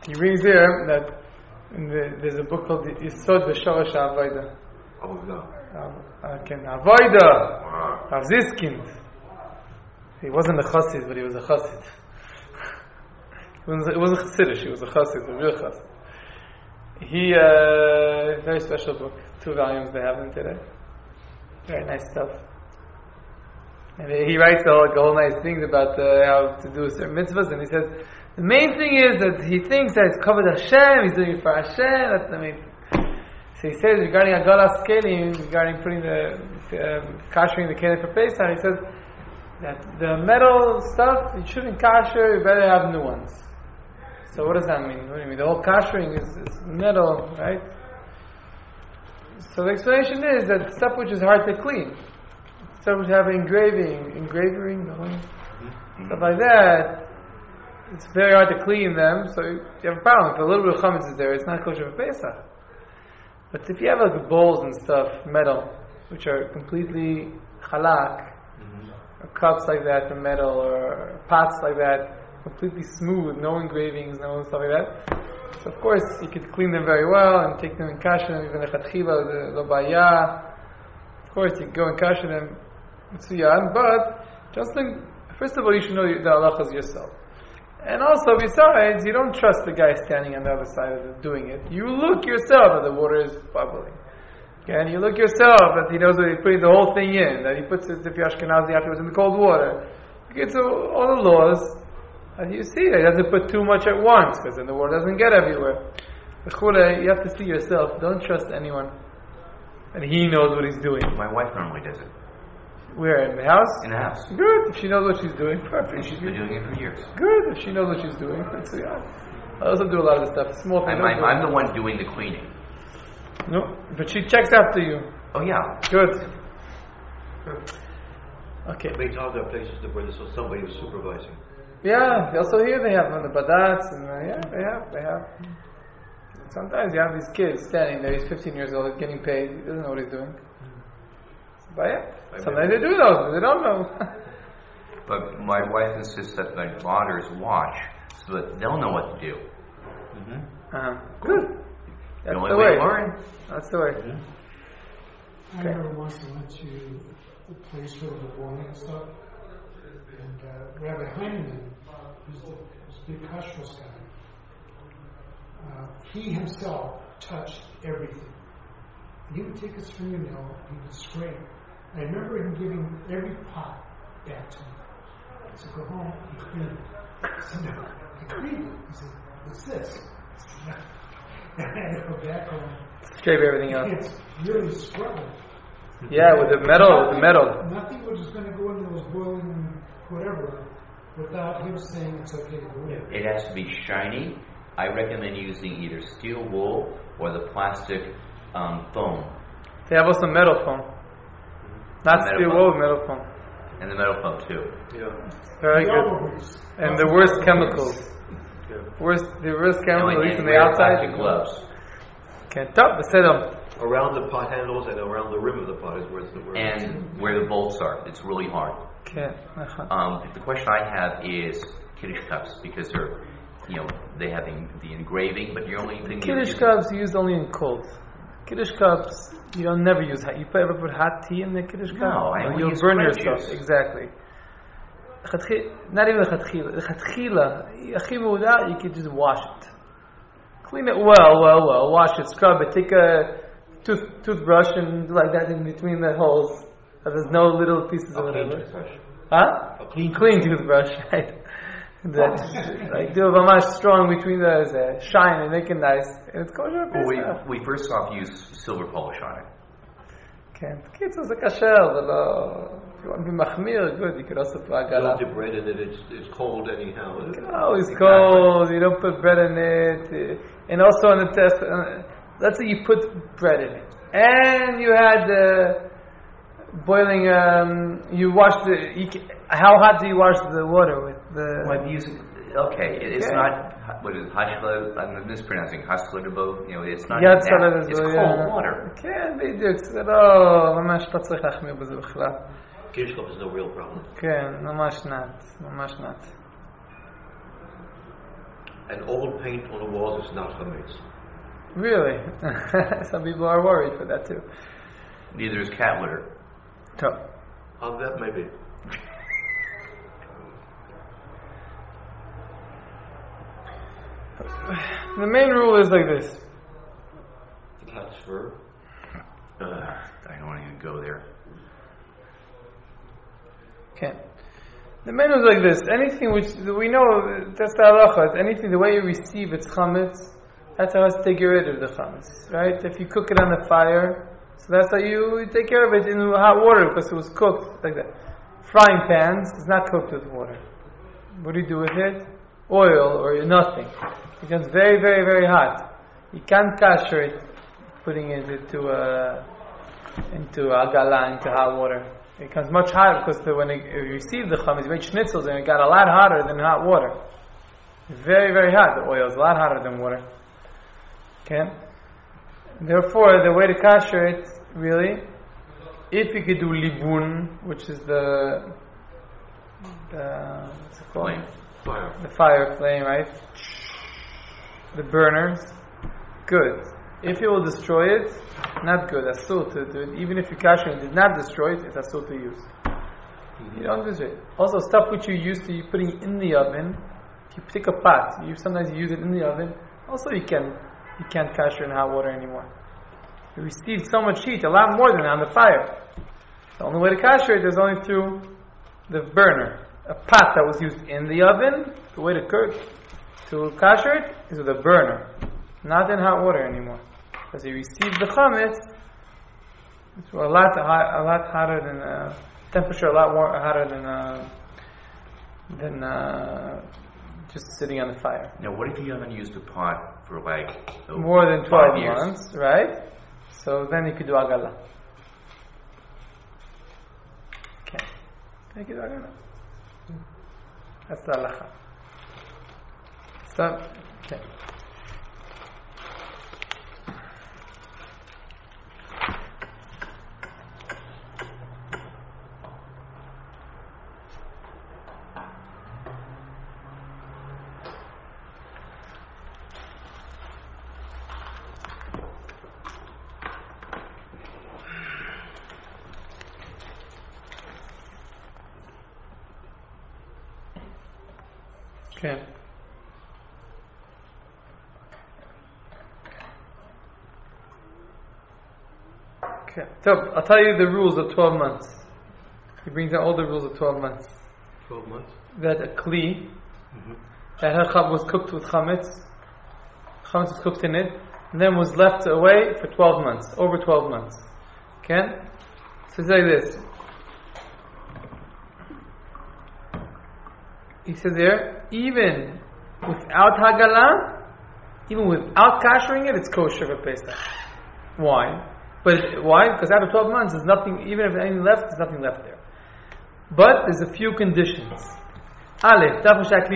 He brings here that there's a book called Yisod V'Shorosh HaAvodah. Oh no. Avodah. Rav Ziskind. He wasn't a chassid, but he was a chassid. It wasn't chassidish, he was a chassid, a real chassid. He, very special book. 2 volumes they have in today. Very nice stuff. And he writes all nice things about how to do certain mitzvahs, and he says, the main thing is that he thinks that it's covered Hashem, he's doing it for Hashem, that's the main thing. So he says regarding Agalas Kelim, regarding putting the, kashering the Kelim for Pesach, he says that the metal stuff, you shouldn't kasher, you better have new ones. So what does that mean? What do you mean? The whole kashering is metal, right? So the explanation is that stuff which is hard to clean, stuff which have engraving, stuff like that, it's very hard to clean them, so you have a problem. If a little bit of chametz is there, it's not kosher for Pesach. But if you have like bowls and stuff, metal, which are completely halak, or cups like that from metal, or pots like that, completely smooth, no engravings, no stuff like that. So of course you could clean them very well and take them in kasher, even lechatchila, lo baya. Of course you can go and kasher them, mitzuyan, but just think, first of all you should know the halachas yourself. And also, besides, you don't trust the guy standing on the other side of doing it. You look yourself that the water is bubbling. Okay? And you look yourself that he knows that he's putting the whole thing in, that he puts it, if you're Ashkenazi, afterwards in the cold water. You get to all the laws, and you see that he doesn't put too much at once, because then the water doesn't get everywhere. You have to see yourself. Don't trust anyone. And he knows what he's doing. My wife normally does it. Where? In the house? In the house. Good. If she knows what she's doing, perfect. She's been doing it for years. Good. If she knows what she's doing, so yeah. I also do a lot of this stuff. Small things. I'm the one doing the cleaning. No, but she checks after you. Oh yeah. Good. Okay. Many times there are places where there's somebody who's supervising. Yeah. Also here they have the badats, and they have. Sometimes you have these kids standing there. He's 15 years old, getting paid. He doesn't know what he's doing. But yeah, sometimes they do know, they don't know. But my wife insists that my daughters watch so that they'll know what to do. Good. That's the the way. Learn. That's the way. I remember once I went to the place for the boiling and stuff, and Rabbi Heinemann, who's the big kashrus guy, he himself touched everything. And he would take his fingernail, he would scrape. I remember him giving every pot back to me. I said, go home and clean it. I said, no, I cleaned it. He said, what's this? I said, no. And I had to go back home. Scrape everything up. It's really scrubbing. Yeah, with the metal. Nothing was just going to go into those boiling whatever without him saying it's okay to go in. It has to be shiny. I recommend using either steel wool or the plastic foam. They have also metal foam. Not steel wool, metal foam. And the metal foam too. Yeah. Very good. And the worst chemicals. The worst chemicals, at least on the outside. Plastic gloves. Can't top the setup. Around the pot handles and around the rim of the pot is where it's the worst. And where the bolts are. It's really hard. Can't. The question I have is Kiddush cups, because they're, they have the engraving, but you're only thinking Kiddush cups are used only in cold. Kiddush cups, you don't never use hot. You ever put hot tea in the Kiddush cup? No, I only you'll use burn grape yourself. juice. Exactly. Not even the chatchila. You could just wash it. Clean it well. Wash it, scrub it. Take a toothbrush and do like that in between the holes. So there's no little pieces of whatever. Huh? A clean toothbrush, right? Like do a mamash strong between those, shine and make it nice. And it's kosher. We first off use silver polish on it. Okay. Kitzur זה kasher, if you want to be machmir, good. You could also put You agala. don't do bread in it, it's cold anyhow. Oh, it's cold. You don't put bread in it. And also on the test, let's say you put bread in it, and you had boiling. You wash how hot do you wash the water with the? Well, it's not. What is it? Hashla? I'm mispronouncing Hashla. It's not. It's cold water. כן, בדיוק. זה לא, ממש לא צריך להחמיר בזה בכלל. Kiddush cup is no real problem. כן, ממש נעת. I And old paint on the walls is not chametz. Really? Some people are worried for that too. Neither is cat litter. So. That maybe. The main rule is like this. The cat's fur. I don't want to even go there. Okay. The main rule is like this. Anything which we know, that's the halacha. Anything, the way you receive its chametz, that's how to take rid of the chametz, right? If you cook it on the fire, so that's how you take care of it in hot water because it was cooked like that. Frying pans is not cooked with water. What do you do with it? Oil or nothing. It becomes very, very, very hot. You can't kasher it, putting it into agala, into hot water. It becomes much hotter because when you receive the chametz, you make schnitzels and it got a lot hotter than hot water. It's very, very hot. The oil is a lot hotter than water. Okay? Therefore, the way to kasher it, really, if you could do libun, which is the what's it called? Fire. The fire flame, right? The burners, good. If it will destroy it, not good. That's still to do it. Even if you kasher and did not destroy it, it's still to use. You don't destroy it. Also, stuff which you used to putting in the oven, if you pick a pot, sometimes you use it in the oven. Also, you can't kasher in hot water anymore. You receive so much heat, a lot more than on the fire. The only way to kasher it is only through the burner. A pot that was used in the oven, the way to kasher it is with a burner, not in hot water anymore. Because you receive the chametz, it's a lot hotter than temperature, a lot more hotter than just sitting on the fire. Now, what if you haven't used a pot for more than 12 years. months, right? So then you could do agala. Okay, you could do agala. That's the halacha. So, okay. Okay. Okay. So I'll tell you the rules of 12 months. He brings out all the rules of 12 months. 12 months. That a kli, that her was cooked with chametz was cooked in it, and then was left away for 12 months, over 12 months. Okay? So it's like this. He says there, even without hagala, even without kashering it, it's kosher for Pesach. Why? But why? Because after 12 months, there's nothing, even if anything left, there's nothing left there. But there's a few conditions. Aleph,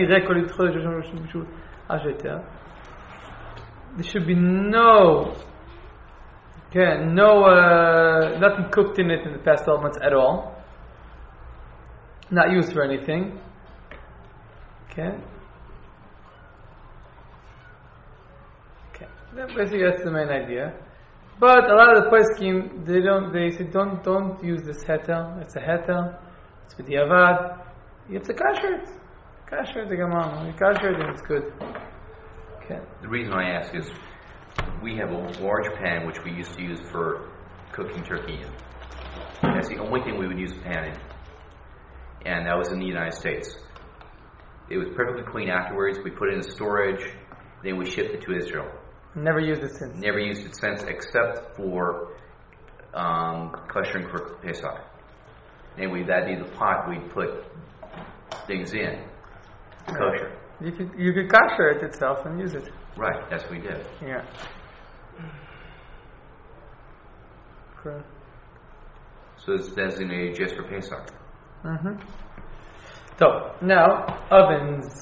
there should be nothing cooked in it in the past 12 months at all. Not used for anything. Okay. Basically, that's the main idea. But a lot of the poskim, they say don't use this hetel. It's a hetel. It's with the avad. You have to kasher it. Kasher it, the gamam. You kasher it, and it's good. Okay. The reason I ask is we have a large pan which we used to use for cooking turkey in. That's the only thing we would use a pan in. And that was in the United States. It was perfectly clean afterwards. We put it in storage. Then we shipped it to Israel. Never used it since. Never used it since, except for koshering for Pesach. And that'd be the pot we'd put things in. Kosher. You could kasher it itself and use it. Right, that's what we did. Yeah. Cool. So it's designated just for Pesach. Mm-hmm. So, now, ovens.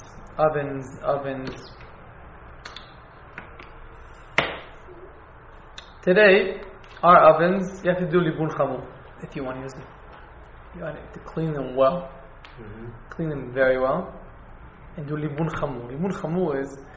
Today, our ovens, you have to do libun chamur if you want to use them. You want to clean them well, clean them very well, and do libun chamur. Libun chamur is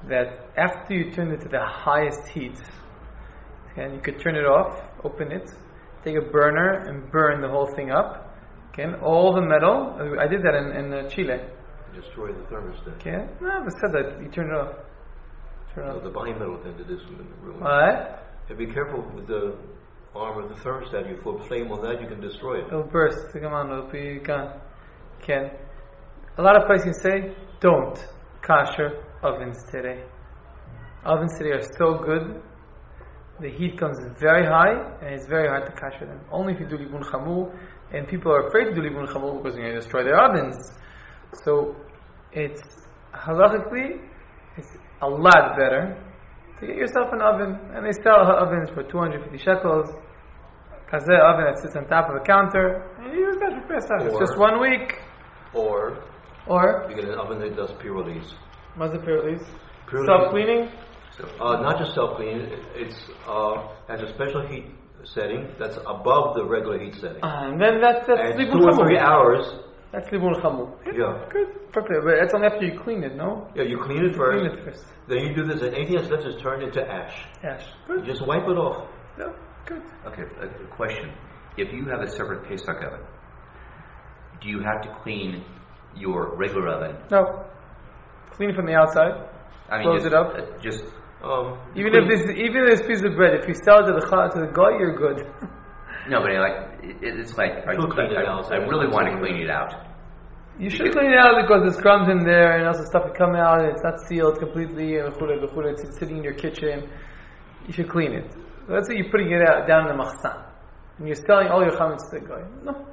that after you turn it to the highest heat, and you could turn it off, open it, take a burner and burn the whole thing up. Okay, all the metal. I did that in Chile. Destroy the thermostat. Okay, no, but said that you turn it off. Turn it No, off. the bimetal tend to do something ruin. What? And be careful with the arm of the thermostat. You put flame on that, you can destroy it. It'll burst. Come on, it'll be gone. Okay. A lot of places say don't kosher ovens today. Ovens today are so good. The heat comes very high, and it's very hard to kosher them. Only if you do libun chamur, and people are afraid to do libun chamur because you're going to destroy their ovens. So, it's halachically, it's a lot better to get yourself an oven, and they sell ovens for 250 shekels. Kazeh oven that sits on top of a counter, and you use that for Pesach. It's just 1 week. Or Or you get an oven that does pyrolyse. what's the pyrolyse? Pyrolyse- Self-cleaning. Not just self-cleaning, it's has a special heat setting that's above the regular heat setting. And then that's And libun 2 or 3 chamur. hours, That's libun chamur. Yeah. Good. Perfect. But that's only after you clean it, no? yeah, you clean it Clean first, it first. then you do this, and anything that's left is turned into ash. Ash. You Good. just wipe it off. Yeah. Good. Okay, a question. If you have a separate Pesach oven, do you have to clean your regular oven? No. Clean it from the outside. I mean, Close just, it up. Just Even if this piece of bread, if you sell it to the guy, you're good. no, but it's like I You'll clean it out. really want to clean it out. You should clean it out because there's crumbs in there and also stuff that come out and it's not sealed completely and it's sitting in your kitchen. You should clean it. Let's say you're putting it out down in the machsan and you're selling all your chametz to the guy. No.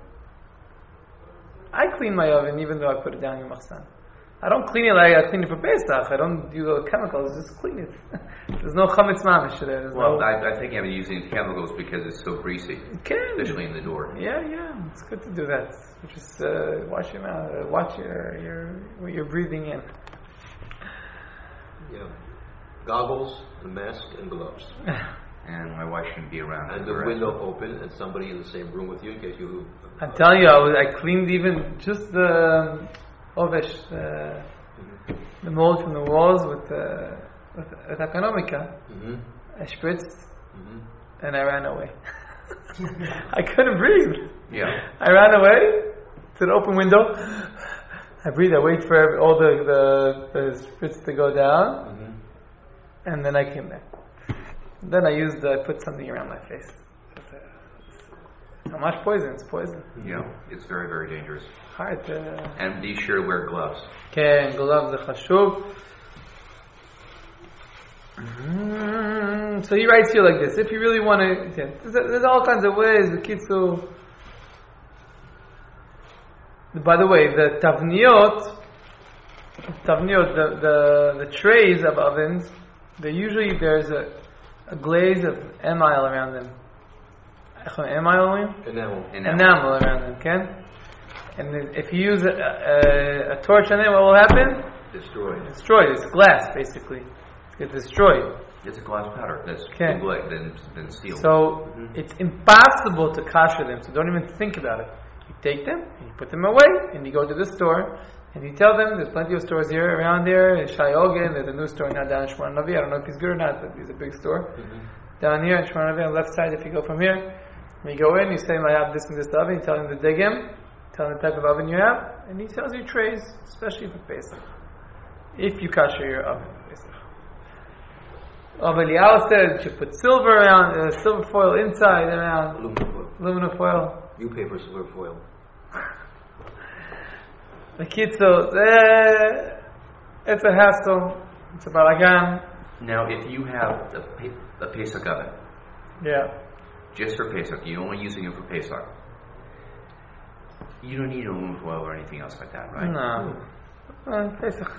I clean my oven even though I put it down in the machsan. I don't clean it like I clean it for Pesach. I don't do the chemicals, just clean it. There's no chametz mamish there. There's Well, no... I think I'm using chemicals because it's so greasy, Okay. especially in the door. Yeah, it's good to do that. Just wash your mouth, watch what you're breathing in. Yeah. Goggles, a mask, and gloves. And my wife shouldn't be around. And the window open, and somebody in the same room with you in case you... I'm telling you, I cleaned even just the ovesh, the mold from the walls with economica. Mm-hmm. I spritzed, Mm-hmm. and I ran away. I couldn't breathe. Yeah. I ran away to the open window. I breathe. I wait for all the spritz to go down, Mm-hmm. and then I came back. Then I put something around my face. How much poison? It's poison. Yeah, it's very, very dangerous. Hard to... And be sure to wear gloves. Okay, gloves the chashuv. So he writes here like this. If you really want to... There's all kinds of ways. The kitzu... By the way, the tavniot, the trays of ovens, there's a glaze of emile around them. Emile? Enamel around them, okay? And then if you use a torch on it, what will happen? Destroyed. Destroyed. It's glass, basically. It's destroyed. It's a glass powder that's Okay. been sealed. So it's impossible to kosher them. So don't even think about it. You take them, and you put them away, and you go to the store, and you tell them there's plenty of stores here around there. In Shai Ogen, there's a new store now down in Shmona Navi. I don't know if it's good or not, but it's a big store. Down here in Shmona Navi on the left side, if you go from here, when you go in, you say, I have this and this oven, you tell him the digim, tell him the type of oven you have, and he tells you trays, especially for Pesach. If you kosher your oven for Pesach. Eliyahu says you should put silver around, silver foil inside around, aluminum foil. You paper silver foil. The kitzo, it's a hassle. It's a balagan. Now, if you have a Pesach oven, Yeah. just for Pesach, you're only using it for Pesach, you don't need aluminum foil or anything else like that, right? No. Pesach.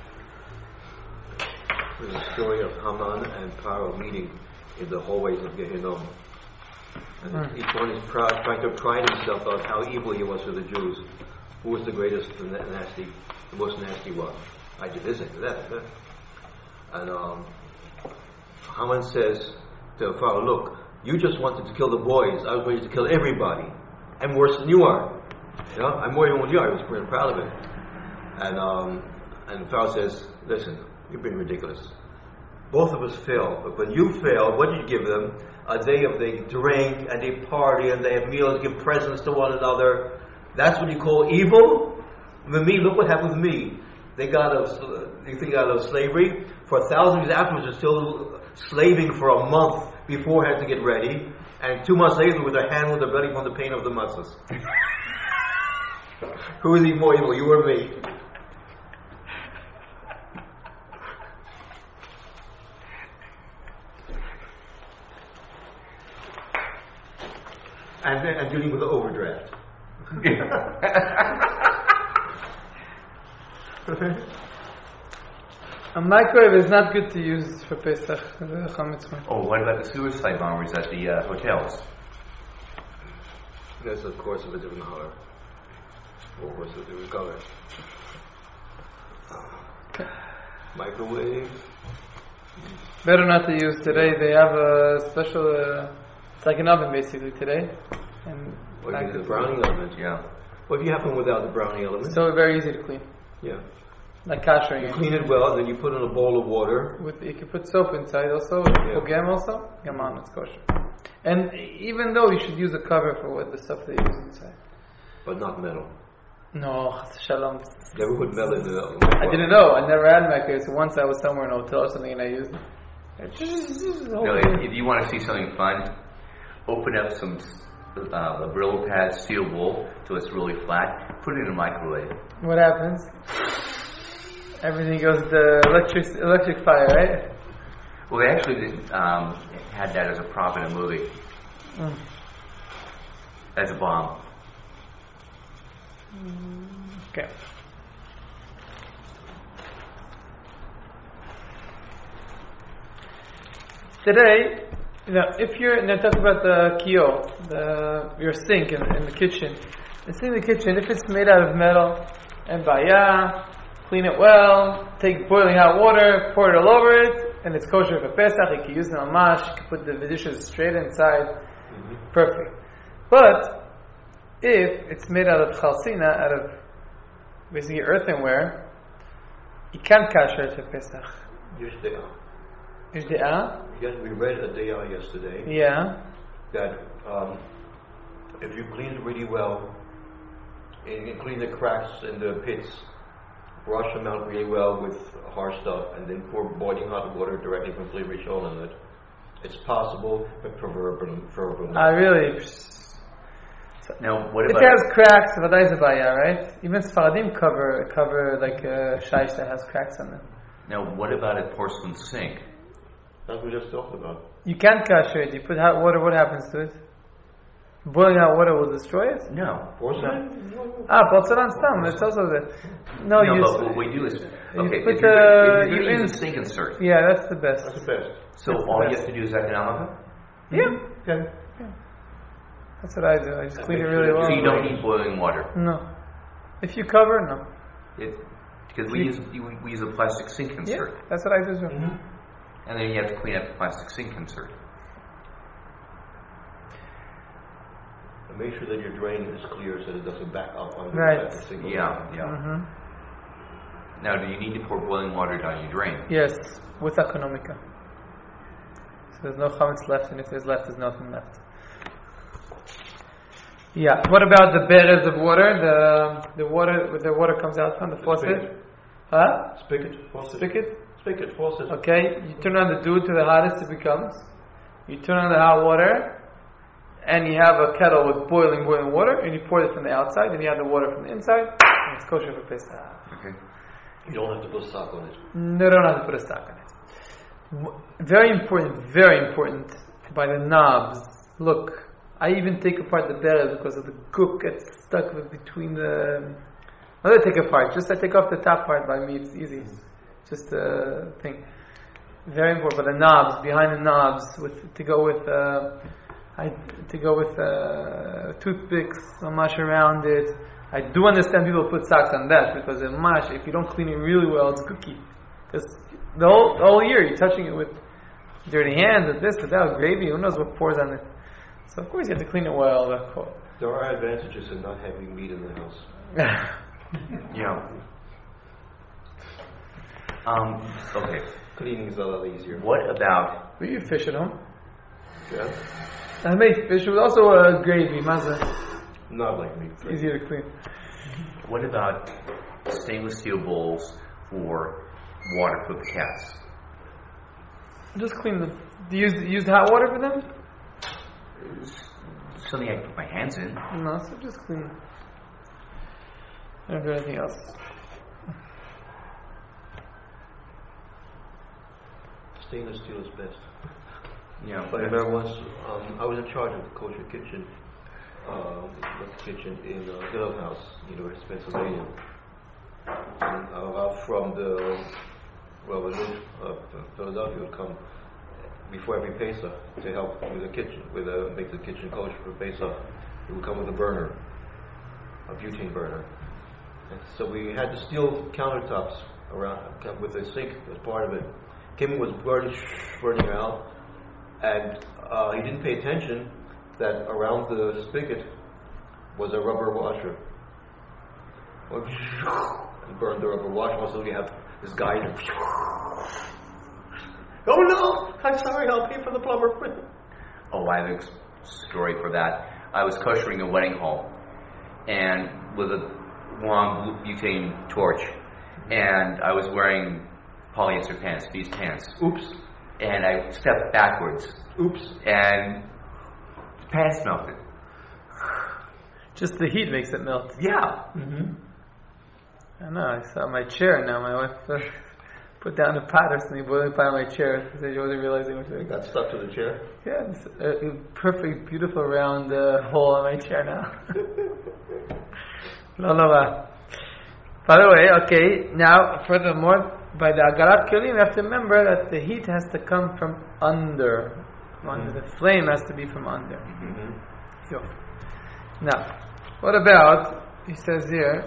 There's a story of Haman and Paro meeting in the hallways of Gehinnom. And each one is trying to pride himself on how evil he was to the Jews. Who was the greatest, the most nasty one? I did this, I did that. And Haman says to Pharaoh, look, you just wanted to kill the boys. I was ready to kill everybody. I'm worse than you are. You know, I'm more than you are. I was pretty proud of it. And Pharaoh says, listen, You're being ridiculous. Both of us fail. But when you fail, what do you give them? A day of they drink and they party and they have meals, give presents to one another. That's what you call evil? With me, look what happened with me. They got out of slavery. For 1,000 years afterwards, they're still slaving for a month beforehand to get ready. And 2 months later, with their hand with their belly from the pain of the matzahs. Who is more evil, you or me? And dealing with the overdraft. A microwave is not good to use for Pesach. Oh, what about the suicide bombers at the hotels? That's of course of a different color. Of course of a different color. Microwave. Better not to use today. They have a special, it's like an oven basically today. And What is the browning element? Yeah. What if you have one without the browning element? so very easy to clean. Yeah. Like kashering You it. clean it well, then you put in a bowl of water. You can put soap inside also. Yeah. Pogam also. Gaman, it's kosher. And even though you should use a cover for what the stuff they use inside. But not metal. No, chas shalom. Never put metal in the I didn't know. I never had microwave. So once I was somewhere in a hotel or something and I used it. No, if you want to see something fun, open up some a Brillo pad steel wool till it's really flat. Put it in a microwave. What happens? Everything goes to electric fire, right? Well, they actually had that as a prop in a movie, as a bomb. Okay. Today, if you're, and I talk about the kio, your sink in the kitchen. The sink in the kitchen, if it's made out of metal and baya, clean it well, take boiling hot water, pour it all over it, and it's kosher for Pesach. You can use the mamash, you can put the dishes straight inside. Perfect. But if it's made out of chalsina, out of basically earthenware, you can't kasher it for Pesach. Yes, they are. Is the Yes, we read a dayah yesterday Yeah. that if you clean it really well, and you clean the cracks in the pits, brush them out really well with hard stuff, and then pour boiling hot water directly from Fli Rishon on it. It's possible, but preferably not. Really? Now, what It about has cracks, vaday zabaya, right? Even Sfaradim cover like a shaish that has cracks on it. now? What about a porcelain sink? That's what we just talked about. You can't kasher it. You put hot water, what happens to it? Boiling hot water will destroy it? No. Porcelain? Porcelain stam. It's also the... No, No, you... but what we do is, okay, put if you're you going to in- use a sink insert, Yeah, that's the best. That's the best. so That's the all you best. have to do is economica? Yeah. Okay. That's what I do. I just That clean it makes really sense. well. So you don't need boiling water. No. If you cover, no. Because we use a plastic sink Yeah, insert. that's what I do. And then you have to clean up the plastic sink insert. And make sure that your drain is clear so that it doesn't back up on Right. the single. Yeah. Mm-hmm. Now, do you need to pour boiling water down your drain? Yes, with economica. So there's no chametz left, and if there's left, there's nothing left. Yeah. What about the beres of water? The water comes out from the faucet. Spigot. Huh? Spigot. Faucet. Spigot. Spigot. Faucet. Okay. You turn on the dew to the hottest it becomes. You turn on the hot water, and you have a kettle with boiling water, and you pour it from the outside, and you have the water from the inside, and it's kosher for Pesach. Okay. You don't have to put stock on it. No, don't have to put a stock on it. Very important, by the knobs. Look, I even take apart the beres because of the gook gets stuck between the... Not that I take apart, just I take off the top part. By me, it's easy. Just a thing. Very important, but the knobs, behind the knobs, to go with toothpicks, a mash around it. I do understand people put socks on that because the mash, if you don't clean it really well, it's cookie. Because the whole year you're touching it with dirty hands, with this, with that, with gravy, who knows what pours on it. So of course you have to clean it well. There are advantages in not having meat in the house. Yeah. Okay. Cleaning is a lot easier. What about We eat fish at home. Yeah? I made fish with also a gravy, maza. Not like meat. It's easier to clean. what about stainless steel bowls for water cooked cats? Just clean them. Do you use hot water for them? Something I can put my hands in. No, so just clean them. I don't do anything else. Stainless steel is best. Yeah. But I remember once I was in charge of the kosher kitchen, in Hill House, University of Pennsylvania. And out from Philadelphia would come before every Pesach to help with the kitchen, make the kitchen kosher for Pesach. It would come with a burner, a butane burner. And so we had the steel countertops around with a sink as part of it. Kim was burning out, and he didn't pay attention that around the spigot was a rubber washer. He burned the rubber washer. Also, we have this guy. Oh no! I'm sorry. I'll pay for the plumber. Oh, I have a story for that. I was koshering a wedding hall, and with a long butane torch, and I was wearing polyester pants, these pants. Oops. And I stepped backwards. Oops. And the pants melted. Just the heat makes it melt. Yeah. Mm-hmm. I know. I saw my chair now. My wife put down a pot or something, boiling pot on my chair because she wasn't realizing what it Got stuck to the chair. Yeah, it's a perfect, beautiful round hole on my chair now. No. By the way, okay, now furthermore, by the Agarat Kelim, you have to remember that the heat has to come from under. The flame has to be from under. Mm-hmm. So, now, what about, he says here,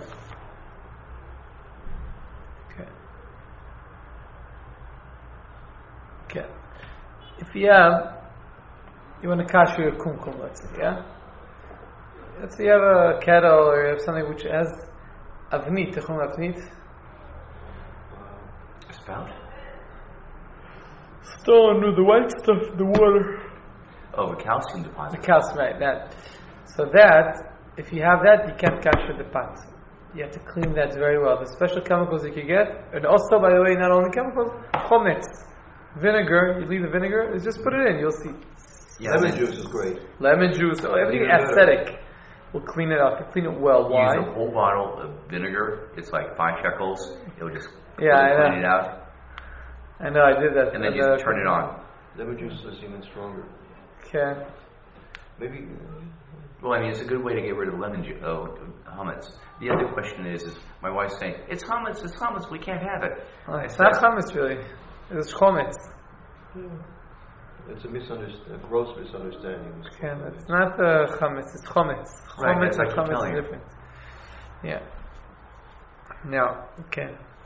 okay, if you want to kasher your kumkum, let's say, yeah? Let's say you have a kettle or you have something which has avnit, techum avnit. A spout? Stone with the white stuff, the water. Oh, the calcium The deposit. calcium, right, that. So that, if you have that, you can't kasher the pot. You have to clean that very well. The special chemicals you can get, and also, by the way, not only chemicals, chometz. Vinegar, you leave the vinegar, just put it in, you'll see. Yeah, Lemon juice is great. Lemon juice, everything Even better. aesthetic. We'll clean it up. Clean it well. Why? Use a whole bottle of vinegar. It's like 5 shekels. It'll just Yeah, I know. clean it out. I know, I did that. And then you turn it on. Lemon juice is even stronger. Okay. Maybe. Well, I mean, it's a good way to get rid of hummus. The other question is my wife's saying, it's hummus, we can't have it. It's not chametz really. It's chometz. It's a gross misunderstanding. Okay, it's not chametz, it's chometz. Right, Chometz that's and what I'm chametz telling are you. different. Yeah. Now, okay.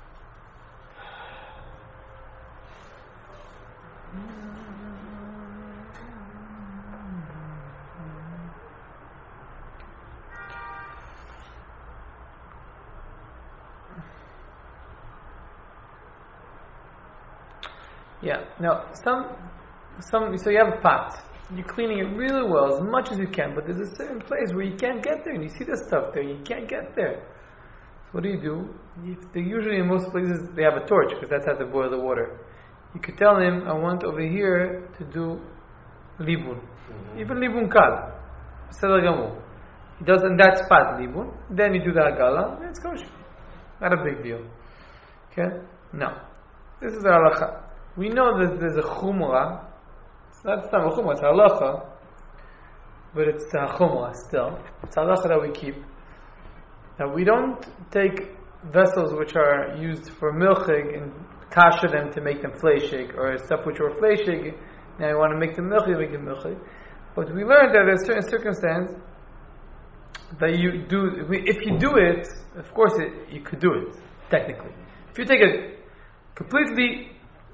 Yeah. Now, so you have a pot. You're cleaning it really well, as much as you can, but there's a certain place where you can't get there, and you see the stuff there, you can't get there. So what do? Usually in most places they have a torch, because that's how they boil the water. You could tell him, I want over here to do libun. Even libun kal. Sedar gamur. He does in that spot libun, then you do the agala, and it's kosher. Not a big deal. Okay? Now, this is our halacha. We know that there's a chumrah. It's not a chumrah, it's halacha, but it's a chumrah still. It's halacha that we keep. Now we don't take vessels which are used for milchig and kasher them to make them fleishig, or stuff which were fleishig. Now you want to make them milchig, make them milchig. But we learned that there's certain circumstance that you do. If you do it, of course, you could do it technically. If you take a completely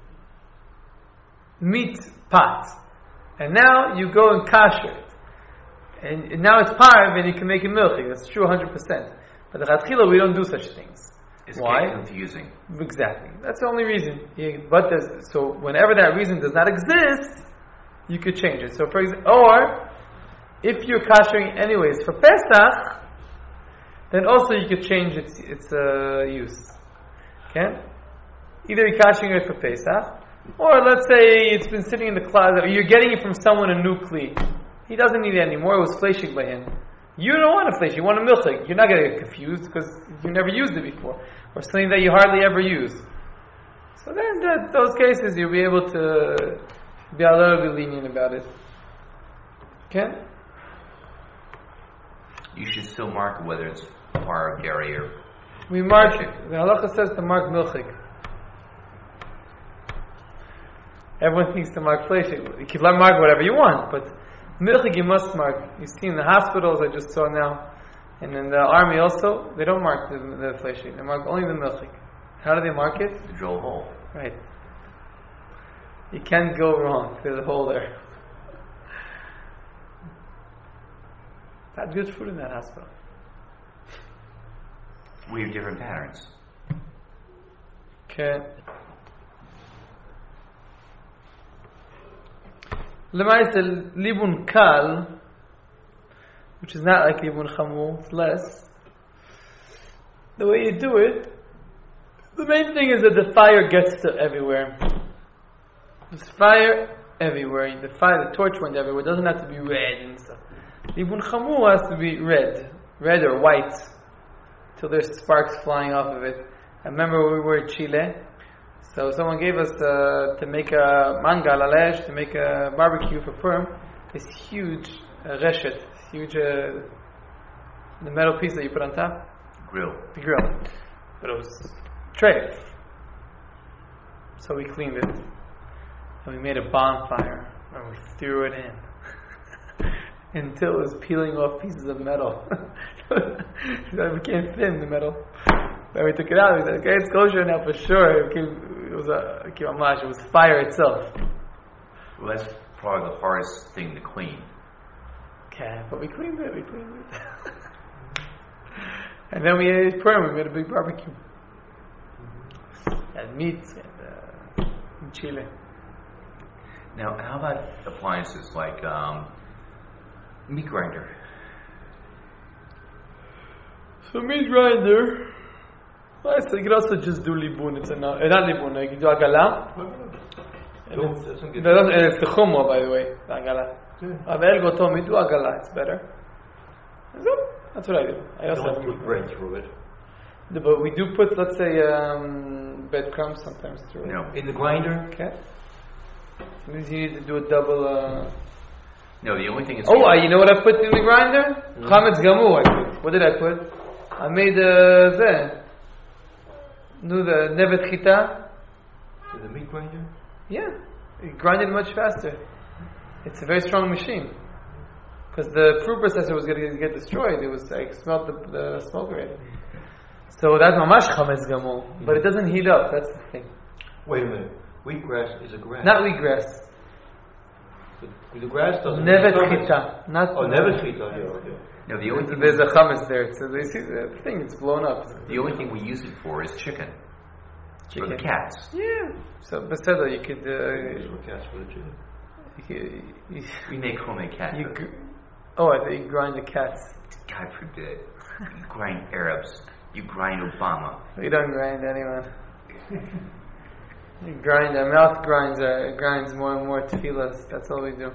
meat pot, and now you go and kasher it, and now it's parv, and you can make it milchig. That's true, 100%. But the chatchila, we don't do such things. It's Why? getting confusing. Exactly. That's the only reason. So whenever that reason does not exist, you could change it. So for example, or if you're kashering anyways for Pesach, then also you could change its use. Okay? Either you're kashering it for Pesach, or let's say it's been sitting in the closet, or you're getting it from someone a new kli. He doesn't need it anymore. It was fleshig by him. You don't want a flesh. You want a milchig. You're not going to get confused because you never used it before, or something that you hardly ever use. So then, in those cases, you'll be able to be a little bit lenient about it. Okay? You should still mark whether it's par, gary, or We mark. Fleshig. The halacha says to mark milchig. Everyone thinks to mark fleshig. You can mark whatever you want, but milchig you must mark. You see in the hospitals, I just saw now, and in the army also, they don't mark the fleshig. They mark only the milchig. How do they mark it? the drill hole. Right. You can't go wrong. There's a hole there. Had good food in that hospital. We have different patterns. Okay. Lemaise libun kal, which is not like libun chamur, it's less. The way you do it, the main thing is that the fire gets to everywhere. There's fire everywhere. The torch went everywhere. It doesn't have to be red and stuff. Libun chamur has to be red or white, till there's sparks flying off of it. I remember when we were in Chile, so someone gave us to make a mangal alesh, to make a barbecue for Purim, this huge reshet, the metal piece that you put on top, the grill. But it was treif. So we cleaned it, and we made a bonfire, and we threw it in. Until it was peeling off pieces of metal. So it became thin, the metal. Then we took it out, we said, okay, it's kosher now for sure. It was fire itself. Well, that's probably the hardest thing to clean. Okay, but we cleaned it. And then we ate Purim, we made a big barbecue. And meat in Chile. Now, how about appliances like meat grinder? So meat grinder, well, so you can also just do libun. It's not libun. You can do agala. It's the chumrah, by the way, the agala. Avel gotom, you do agala. It's better. So, that's what I do. I also Don't put bread through it. But we do put, let's say, breadcrumbs sometimes through it. No. In the grinder? Okay. Means you need to do a double. No, the only thing is... You know what I put in the grinder? Chametz gamu I put. What did I put? I made the nevet chita. In the meat grinder? Yeah. It grinded much faster. It's a very strong machine. Because the fruit processor was going to get destroyed. It was, I smelled the smoke already. So that's mamash chametz gamu. But it doesn't heat up, that's the thing. Wait a minute. Wheatgrass is a grass. Not wheatgrass. The grass doesn't... Nevet chita. Nevet chita, yeah. No, the only thing... There's a chametz there. So they see the thing, it's blown up. The only thing we use it for is chicken. For the cats. Yeah. So, beseda, you could... For cats for the chicken. We make homemade cat food. I thought you grind the cats. God forbid. You grind Arabs. You grind Obama. We don't grind anyone. We grind, our mouth grinds more and more tefillas. That's all we do.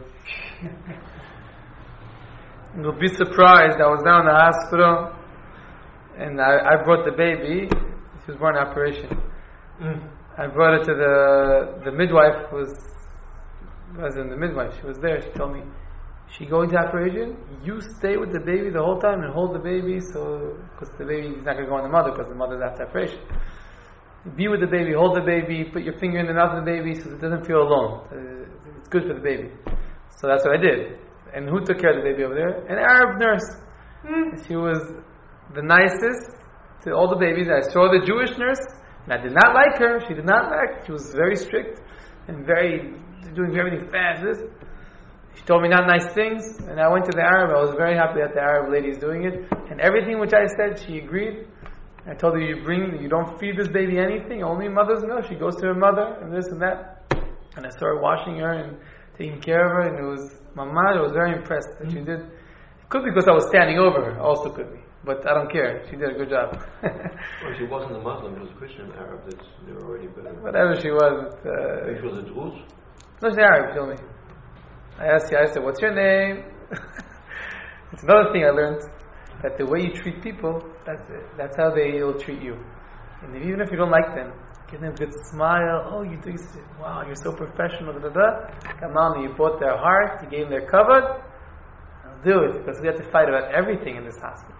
You'll be surprised. I was down in the hospital, and I brought the baby. She was born in operation. I brought it to the midwife. Wasn't the midwife. She was there. She told me, she going to operation, you stay with the baby the whole time and hold the baby, because the baby is not going to go on the mother, because the mother's after operation. Be with the baby, hold the baby, put your finger in the mouth of the baby so it doesn't feel alone. It's good for the baby. So that's what I did. And who took care of the baby over there? An Arab nurse. She was the nicest to all the babies. I saw the Jewish nurse, and I did not like her. She was very strict and doing everything fast. She told me not nice things, and I went to the Arab. I was very happy that the Arab lady is doing it, and everything which I said, she agreed, I told her you don't feed this baby anything, only mother's milk. She goes to her mother and this and that. And I started washing her and taking care of her, and my mother was very impressed that she did. It could be because I was standing over her, also could be. But I don't care. She did a good job. Well, she wasn't a Muslim, she was a Christian Arab. They were already better. Whatever she was. She was a Druze? No, she's Arab, she told me. I asked her, what's your name? It's another thing I learned, that the way you treat people, that's it. That's how they'll treat you. And even if you don't like them, give them a good smile. Oh, you do, wow, you're so professional. Da, da, da. Come on, you bought their heart, you gave them their cover. I'll do it, because we have to fight about everything in this hospital.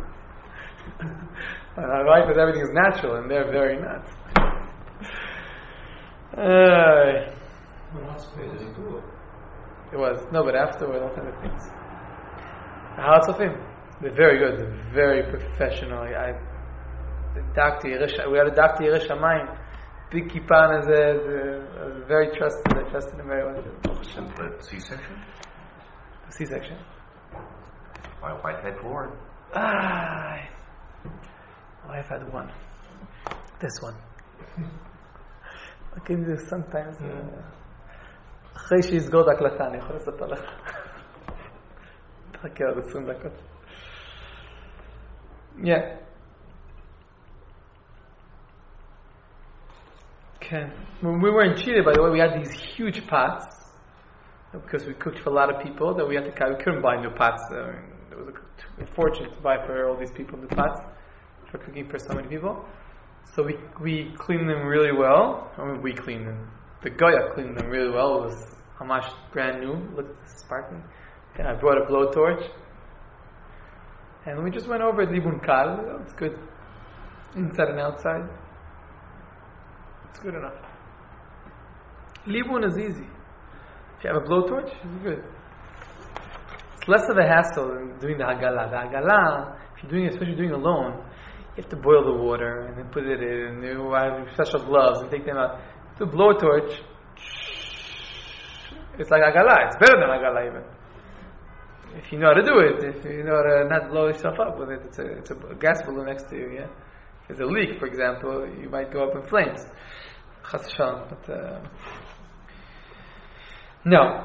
And I like that everything is natural, and they're very not. It was. No, but afterward, all kinds of things. How of him? They're very good. They're very professional. The doctor, we had a Dr. Yireh Shamayim, big kippah, very trusted. I trusted him very well. But C-section? C-section. My wife had 4. My wife had 1. This one. I can do sometimes. אחרי שיסגור את ההקלטה, אני יכול לספר לך. תחכה עוד 20 דקות. Yeah. Okay. When we were in Chile, by the way, we had these huge pots because we cooked for a lot of people that we had to carry. We couldn't buy new pots. It was a fortune to buy for all these people new pots for cooking for so many people. So we cleaned them really well. I mean, we cleaned them. The Goya cleaned them really well. It was hamash brand new, looked sparkling. And I brought a blowtorch. And we just went over Libun Kal. It's good. Inside and outside. It's good enough. Libun is easy. If you have a blowtorch, it's good. It's less of a hassle than doing the Hagala. The Hagala, if you're doing it, especially doing it alone, you have to boil the water and then put it in, and you have special gloves and take them out. The blowtorch, it's like Hagala. It's better than Hagala even. If you know how to do it, if you know how to not blow yourself up with it, it's a gas balloon next to you, yeah? If there's a leak, for example, you might go up in flames. Chas v'shalom, but no.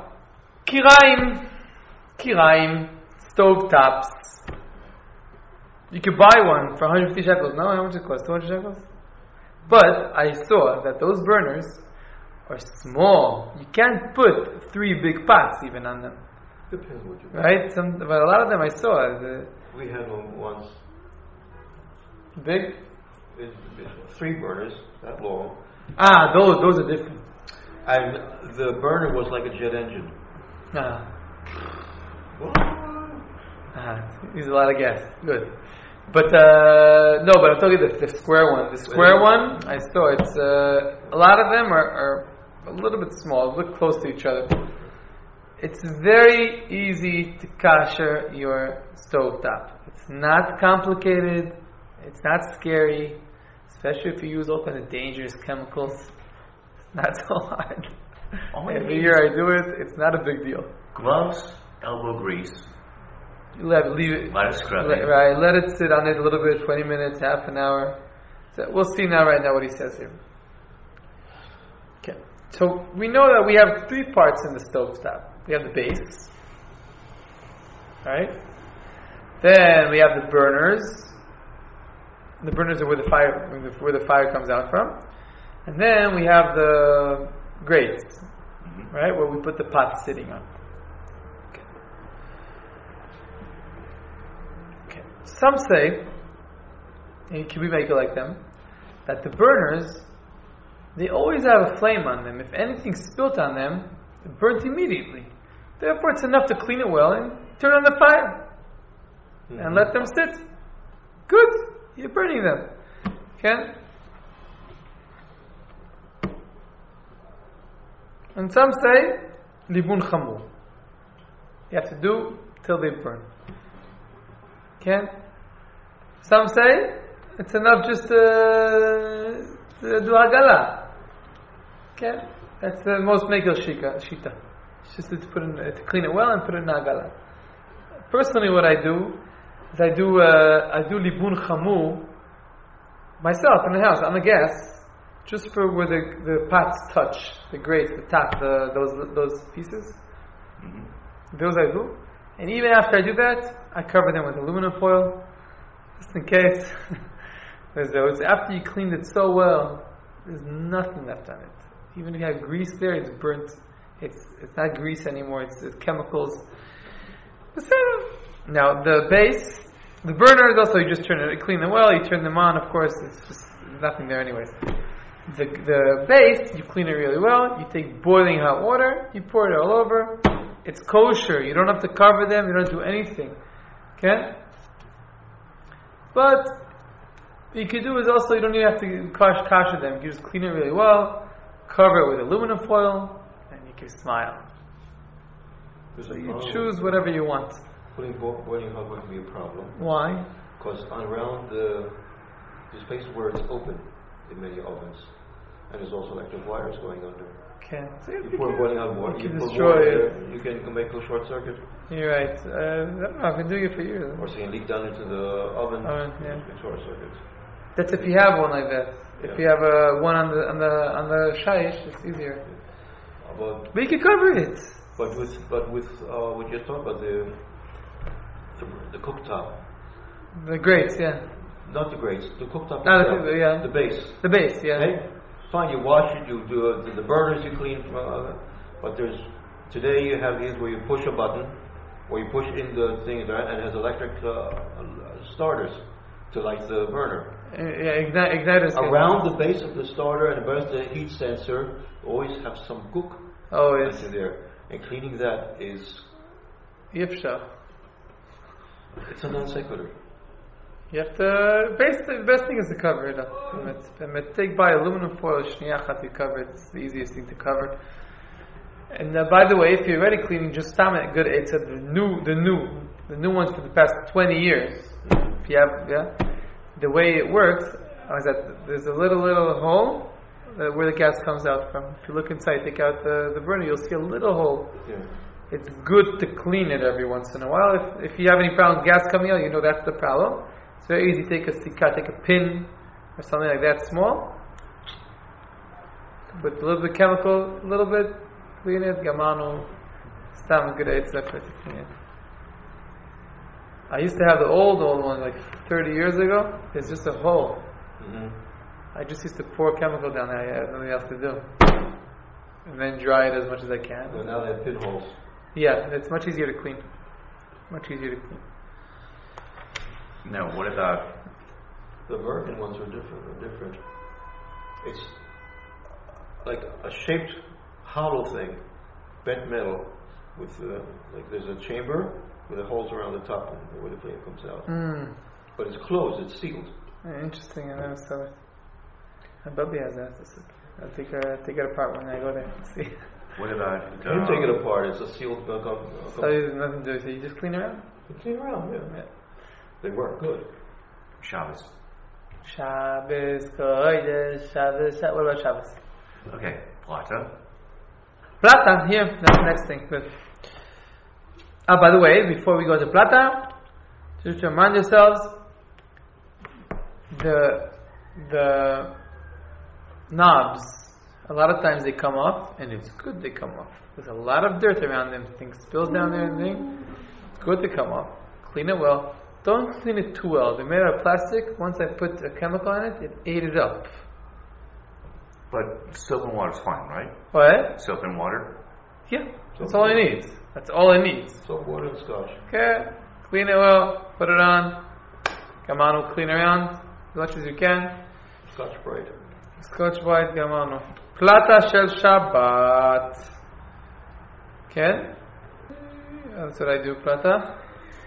Kiraim, stove tops. You could buy one for 150 shekels. No, how much it cost? 200 shekels? But I saw that those burners are small. You can't put 3 big pots even on them. Depends what you Right? But a lot of them I saw. We had one once. Big? It's 3 burners, that long. Those are different. And the burner was like a jet engine. Uses a lot of gas. Good. But no, but I'm talking the square one. The square one, I saw it's a lot of them are a little bit small, look close to each other. It's very easy to kasher your stovetop. It's not complicated. It's not scary, especially if you use all kinds of dangerous chemicals. It's not so hard. Every year I do it. It's not a big deal. Gloves, elbow grease. Leave it. Let it scrub it. Right. Let it sit on it a little bit, 20 minutes, half an hour. So we'll see right now what he says here. Okay. So we know that we have 3 parts in the stovetop. We have the base. Right? Then we have the burners. The burners are where the fire comes out from. And then we have the grates. Right? Where we put the pot sitting on. Some say, and can we make it like them, that the burners, they always have a flame on them. If anything's spilt on them, it burns immediately. Therefore, it's enough to clean it well and turn on the fire. And let them sit. Good. You're burning them. Okay? And some say, libun chamur. You have to do till they burn. Okay? Some say it's enough just to do hagala. Okay? That's the most mekil shita. It's just to clean it well and put it in hagala. Personally, what I do is I do libun chamur myself in the house on the gas, just for where the pots touch, the grates, the top, those pieces. Those I do. And even after I do that, I cover them with aluminum foil, just in case. After you cleaned it so well, there's nothing left on it. Even if you have grease there, it's burnt. It's not grease anymore. It's chemicals. Now the base, the burners also, you just clean them well. You turn them on. Of course, it's just nothing there anyways. The base, you clean it really well. You take boiling hot water. You pour it all over. It's kosher. You don't have to cover them. You don't do anything. Okay? But what you can do is also, you don't even have to kasher them. You just clean it really well, cover it with aluminum foil, and you can smile. So you choose whatever you want. Putting boiling hot water can be a problem. Why? Because around the spaces where it's open in many ovens, and there's also electric wires going under. Okay. So you pour boiling hot water, you can put destroy water it. there, you can make a short circuit. You're right. I don't know, I've been doing it for years. Or so you can leak down into the oven, yeah. short circuit. That's if you have one like that. If you have one on the shaish, it's easier. But you can cover it. But with what you talked about the cooktop. The grates, yeah. Not the grates, the cooktop. Yeah. The base. The base, yeah. Okay? Fine, you wash it, you do the burners, you clean. But today you have these where you push a button, or you push in the thing and it has electric starters to light the burner. Igniters. Around the base of the starter and above the heat sensor, always have some cook. Always. There. And cleaning that is... Yifsha. It's a non sequitur. You have to... The best thing is to cover it up. Take by aluminum foil, shniachat, you cover it. It's the easiest thing to cover. And by the way, if you're already cleaning, just stop it. Good. It's the new ones for the past 20 years. If you have, the way it works is that there's a little hole where the gas comes out from. If you look inside, take out the burner, you'll see a little hole. Yeah. It's good to clean it every once in a while. If you have any problem with gas coming out, you know that's the problem. It's very easy. Take a pin or something like that small. Put a little bit of chemical, a little bit, clean it, gamano, stam good to clean it. I used to have the old one like 30 years ago. It's just a hole. I just used to pour chemical down there. I had nothing else to do. And then dry it as much as I can. So now they have pinholes. Yeah, it's much easier to clean. Now, what about... The American ones are different. It's like a shaped hollow thing, bent metal, with there's a chamber with the holes around the top where the flame comes out. But it's closed, it's sealed. Interesting, I never saw it. And Bubby has that. I'll take it apart when I go there and see. What about... You can take it apart, it's a sealed... So there's nothing to do, so you just clean around? You clean around, yeah. They work good. Shabbos. Kodesh, Shabbos. What about Shabbos? Okay, plata. Plata, here, that's the next thing. Good. By the way, before we go to plata, just to remind yourselves, the knobs, a lot of times they come off, and it's good they come off. There's a lot of dirt around them, things spills down there and things. It's good to come off. Clean it well. Don't clean it too well. They're made out of plastic. Once I put a chemical in it, it ate it up. But soap and water is fine, right? What? Soap and water? Yeah, that's all it needs. That's all it needs. Soap, water, and scotch. Okay, clean it well, put it on. Gamano, clean around as much as you can. Scotch Brite. Scotch Brite, Gamano. Plata shel Shabbat. Okay? That's what I do, plata.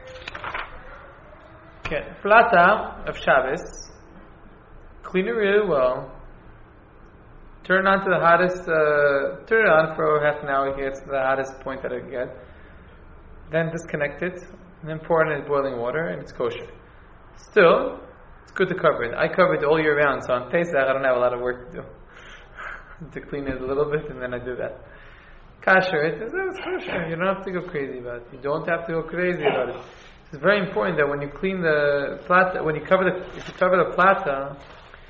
Okay, plata of Shabbos. Clean it really well. Turn it on to the hottest, turn it on for half an hour, it gets to the hottest point that it can get. Then disconnect it, and then pour it in boiling water, and it's kosher. Still, it's good to cover it. I cover it all year round, so on Pesach I don't have a lot of work to do. To clean it a little bit, and then I do that. Kasher, it's kosher. You don't have to go crazy about it. You don't have to go crazy about it. It's very important that when you clean the plata, if you cover the plata,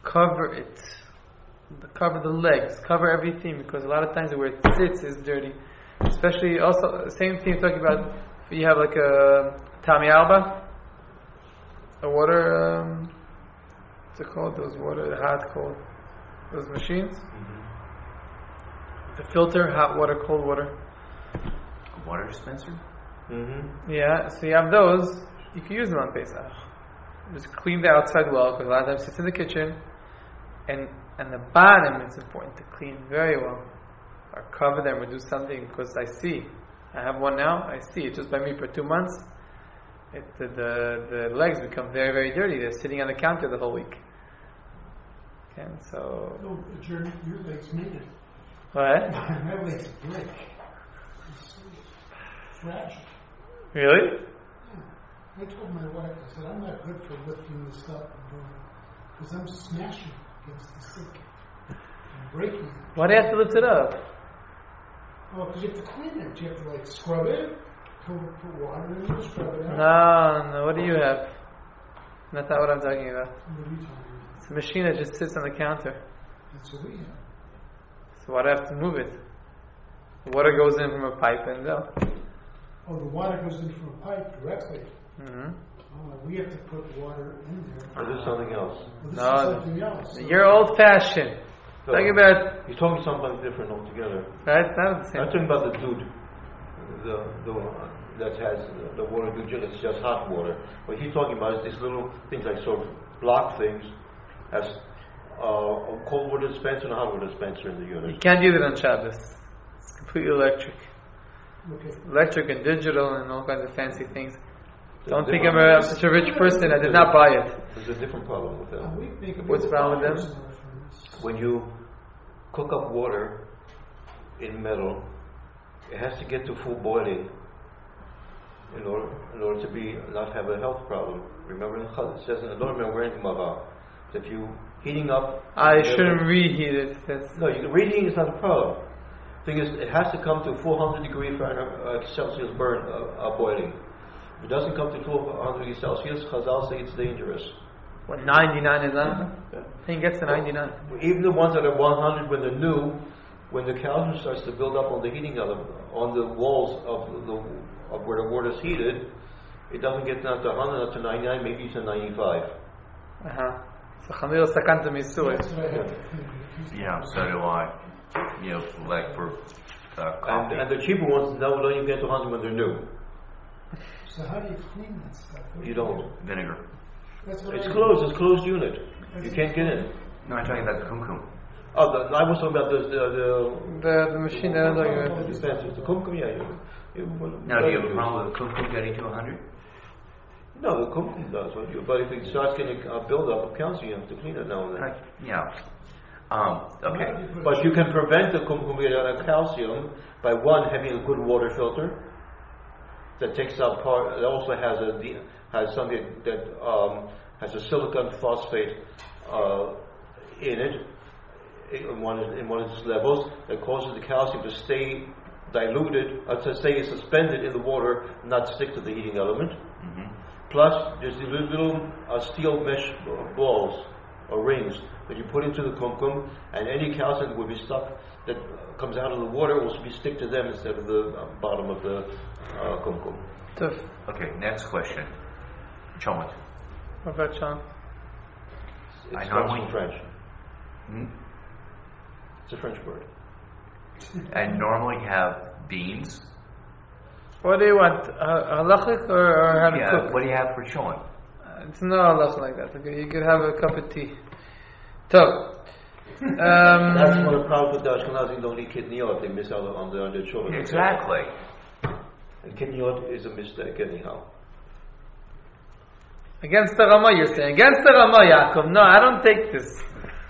cover it. Cover the legs, cover everything, because a lot of times where it sits is dirty. Especially also, same thing talking about if you have like a Tami Alba, a water, what's it called? Those water, the hot, cold, those machines. The filter, hot water, cold water. A water dispenser? Yeah, so you have those, you can use them on Pesach. Just clean the outside well, because a lot of times it sits in the kitchen, and the bottom it's important to clean very well. Or cover them or do something, because I have one now, I see it just by me for 2 months. The legs become very, very dirty. They're sitting on the counter the whole week. Okay, so... No, your legs made it. What? My legs break. It's fragile. Really? Yeah. I told my wife, I said, I'm not good for lifting this up and doing it, because I'm smashing against the sink and breaking it. Why do you have to lift it up? Oh, because you have to clean it. You have to scrub it, put water in it, scrub it out. No, what do you have? That's not what I'm talking about. What are you talking about? It's a machine that just sits on the counter. That's what we have. So why do I have to move it? The water goes in from a pipe and go. Oh, the water goes in from a pipe directly. Mm-hmm. Oh, we have to put water in there. Or is this something else? Well, this No, is something else. You're old-fashioned. So, Talking about... he's talking something different altogether. Right? Not the same. I'm talking about the dude, that has the water dude, it's just hot water. What he's talking about is these little things like sort of block things, as a cold water dispenser and a hot water dispenser in the unit. You can't use it on Shabbos. It's completely electric. Okay. Electric and digital and all kinds of fancy things. There's Don't think different- I'm such a rich person. I did not buy it. There's a different problem with that. We make a What's big wrong with fires them? in our furnace. When you cook up water in metal, it has to get to full boiling in order to be not have a health problem. Remember, it says, I don't remember anything about that. If you heating up, I shouldn't reheat it. No, reheating is not a problem. Thing is, it has to come to 400 degree Fahrenheit, Celsius boiling. If it doesn't come to 400 degrees Celsius, Chazal say it's dangerous. What, 99 is that? Yeah. Thing gets to 99. Even the ones that are 100 when they're new, when the calcium starts to build up on the heating element, on the walls of where the water is heated, it doesn't get down to 100, not to 99, maybe to 95. So Chamil Sakanta Misui. That's what I have to clean. Yeah, so do I. Like for coffee. And the cheaper ones, don't even get to 100 when they're new. So how do you clean that stuff? What do You don't. Vinegar. That's what It's I closed. It's closed unit. You can't get in. No, I'm talking about the kumkum. Oh, I was talking about the The machine that I'm talking the about. dispensers. The kumkum, yeah. Now, do you have a problem with the kumkum getting to 100? No, the kumkum does. But if it starts getting a buildup of calcium, you have to clean it now and then. Yeah. Okay. But you can prevent the kumkum getting out of calcium by one, having a good water filter that takes out part. It also has something that has a silicon phosphate in it in one of its levels that causes the calcium to stay diluted, to stay suspended in the water, not stick to the heating element. Mm-hmm. Plus, there's these little steel mesh balls or rings that you put into the kumkum, and any calcium that would be stuck that comes out of the water will be stick to them instead of the bottom of the kumkum. Tough. Okay, next question. Chomot. What about Sean? It I comes normally- from French. Hmm? It's a French word. I normally have beans. What do you want? Halachic or how to Yeah, cook? what do you have for Chomot? It's not halach like that. Okay, you could have a cup of tea. Tough. That's one of the problems with the Ashkenazim don't eat kidneyot. They miss out on their children. Exactly. And kidneyot is a mistake anyhow. Against the Rama, you're saying. Against the Rama, Yaakov. No, I don't take this.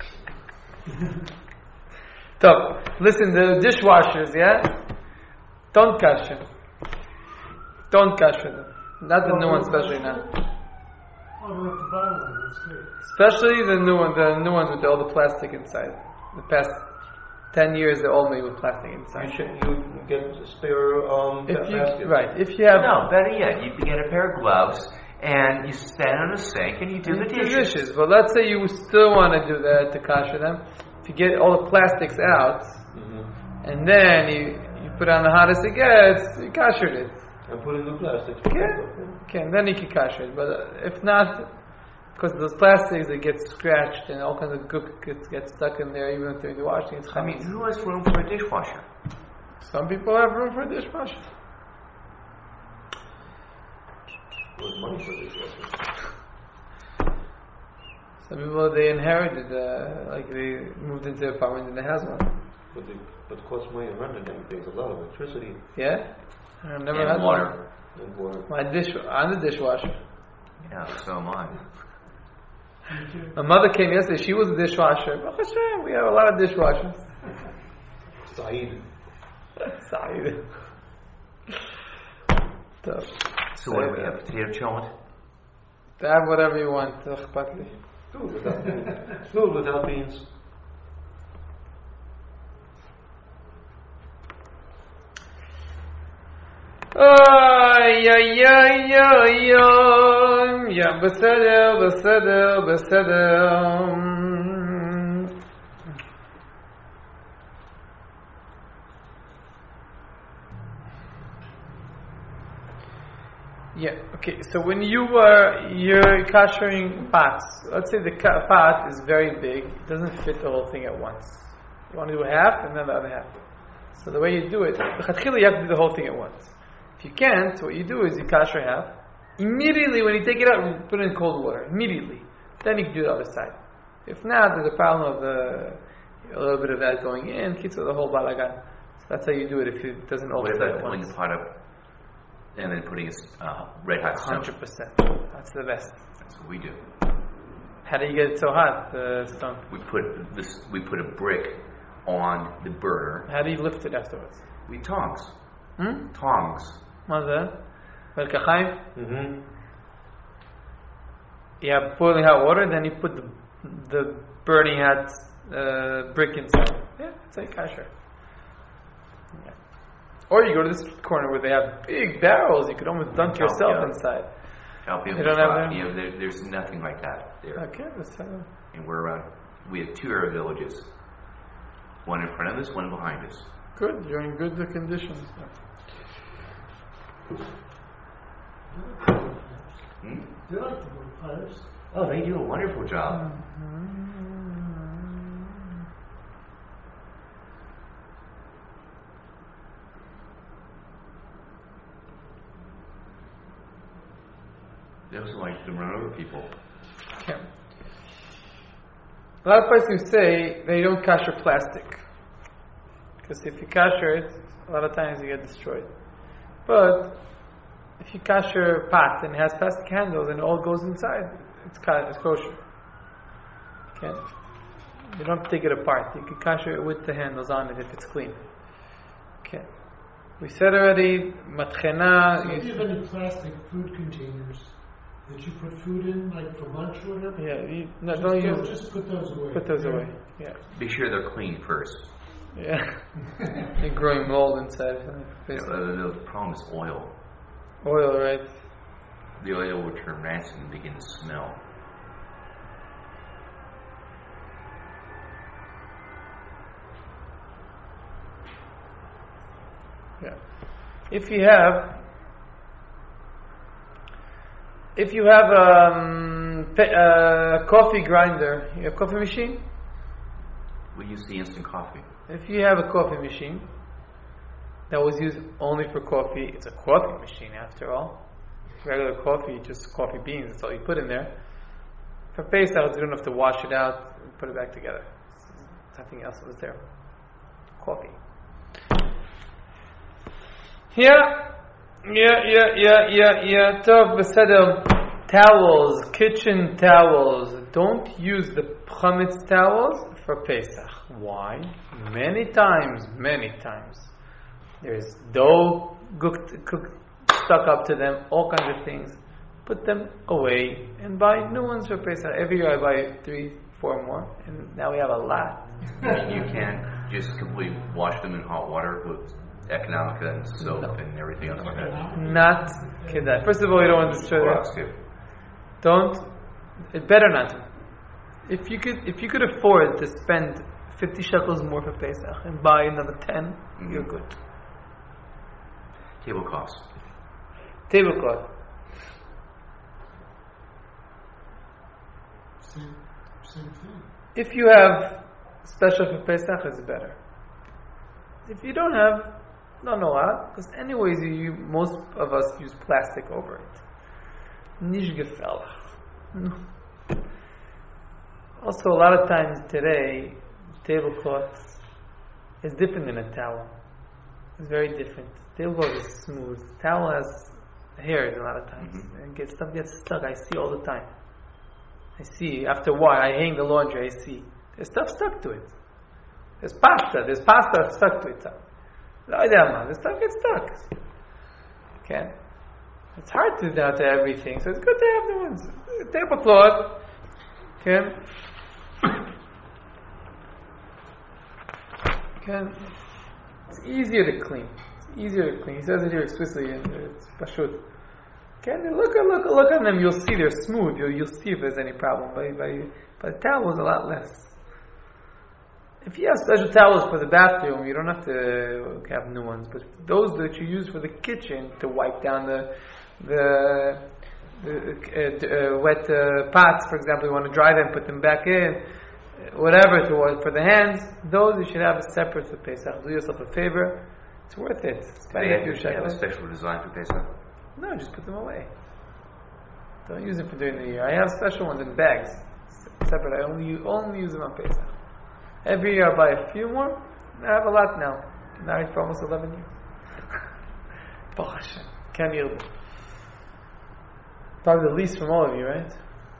Tough. Listen, the dishwashers, yeah? Don't kasher. Don't kasher them. Not the new one, especially now. Oh, we have to buy one. That's great. Especially the new ones with all the plastic inside. The past 10 years, they're all made with plastic inside. You get a spare If you basket. right, if you have No, better yet, you can get a pair of gloves and you stand on the sink and you do the dishes. But let's say you still want to do that to kasher them. If you get all the plastics out, and then you put on the hottest it gets, you kashered it. And put in the plastic. Okay, and then you can kasher it. But if not, because those plastics, they get scratched and all kinds of gook gets stuck in there, even if they're washing. It's I mean, who has room for a dishwasher? Some people have room for a dishwasher. With money for this. Some people, they inherited, like they moved into an apartment and they has one. But it costs money to run the damn things. A lot of electricity Yeah? I've never And had water. and water. one. I'm the dishwasher. Yeah, so am I. My mother came yesterday, she was a dishwasher. Baruch Hashem, we have a lot of dishwashers. Saeed. Saeed. Tough. So what do we have? Potato challenge? Have whatever you want. Akhpatli. Food without beans. Food without beans. Ay, ay, ay, ay, ay. Ya, בסדר. Yeah, okay, so when you're kashering pots, let's say the pot is very big, it doesn't fit the whole thing at once. You want to do half and then the other half. So the way you do it, you have to do the whole thing at once. If you can't, what you do is you kasher half. Immediately when you take it out, you put it in cold water. Immediately. Then you can do the other side. If not, there's a problem of a little bit of that going in, keeps the whole balagan. So that's how you do it if it doesn't all What fit about at filling once. the pot up and then putting a red hot stone? 100%. That's the best. That's what we do. How do you get it so hot, the stone? We put a brick on the burner. How do you lift it afterwards? We tongs. Hmm? Tongs. מה זה? מלקחיים? Mm-hmm. You have boiling hot water, then you put the burning hot brick inside. Yeah, it's like kasher. Yeah. Or you go to this corner where they have big barrels, you could almost dunk yourself Yeah. inside. Albion They don't have Mizrach, them? you know, there's nothing like that there. Okay, let's have it. And we have 2 Arab villages. One in front of us, one behind us. Good, you're in good conditions. Hmm? They like to go to fires. Oh, they do a wonderful job. They also like to run over people. Okay. A lot of places say they don't kasher plastic. Because if you kasher it, a lot of times you get destroyed. But if you kasher pot and it has plastic handles and it all goes inside, it's kosher. Okay? You don't have to take it apart. You can kasher it with the handles on it if it's clean. Okay. We said already, matchena. So do you have any plastic food containers that you put food in, like for lunch or whatever? Yeah, don't use. Just put those away. Put those away. Yeah. Be sure they're clean first. Yeah. And growing mold inside. The problem is oil. Oil, right? The oil will turn rancid and begin to smell. Yeah. If you have a coffee grinder, you have a coffee machine? We use the instant coffee. If you have a coffee machine that was used only for coffee, it's a coffee machine after all. Regular coffee, just coffee beans, that's all you put in there. For Pesach, you don't have to wash it out and put it back together. Nothing else was there. Coffee. Yeah. Tov, beseder. Towels, kitchen towels. Don't use the chametz towels for Pesach. Why? Many times. There's dough cooked, stuck up to them, all kinds of things. Put them away and buy new ones for Pesach. Every year I buy 3-4 more, and now we have a lot. You can't just completely wash them in hot water with Economica and soap and everything else like that. Not kedai. First of all, you don't want to destroy Clorox that. too. Don't. It better not to. If you could afford to spend 50 shekels more for Pesach and buy another 10, you're good. Tablecloths. Tablecloth. Same thing. If you have special for Pesach, it's better. If you don't have, not a lot, because anyways, most of us use plastic over it. Nicht gefällig. Also, a lot of times today, tablecloth is different than a towel. It's very different. Tablecloth is smooth. Towel has hairs a lot of times. And stuff gets stuck. I see all the time. I see, after a while, I hang the laundry, I see. There's stuff stuck to it. There's pasta stuck to it. The stuff gets stuck. Okay? It's hard to do that to everything, so it's good to have the ones. Tablecloth. Okay? It's easier to clean. He says it here explicitly, and it's pashut. Look at them. You'll see they're smooth. You'll see if there's any problem. But towels a lot less. If you have special towels for the bathroom, you don't have to have new ones. But those that you use for the kitchen to wipe down the wet pots, for example, you want to dry them, put them back in, whatever for the hands, those you should have a separate for Pesach. Do yourself a favor. It's worth it. Do you have a special design for Pesach? No, just put them away. Don't use them for during the year. I have special ones in bags, separate. I only use them on Pesach. Every year I buy a few more. I have a lot now. Married for almost 11 years. Baruch Hashem. Can't yield it. Probably the least from all of you, right?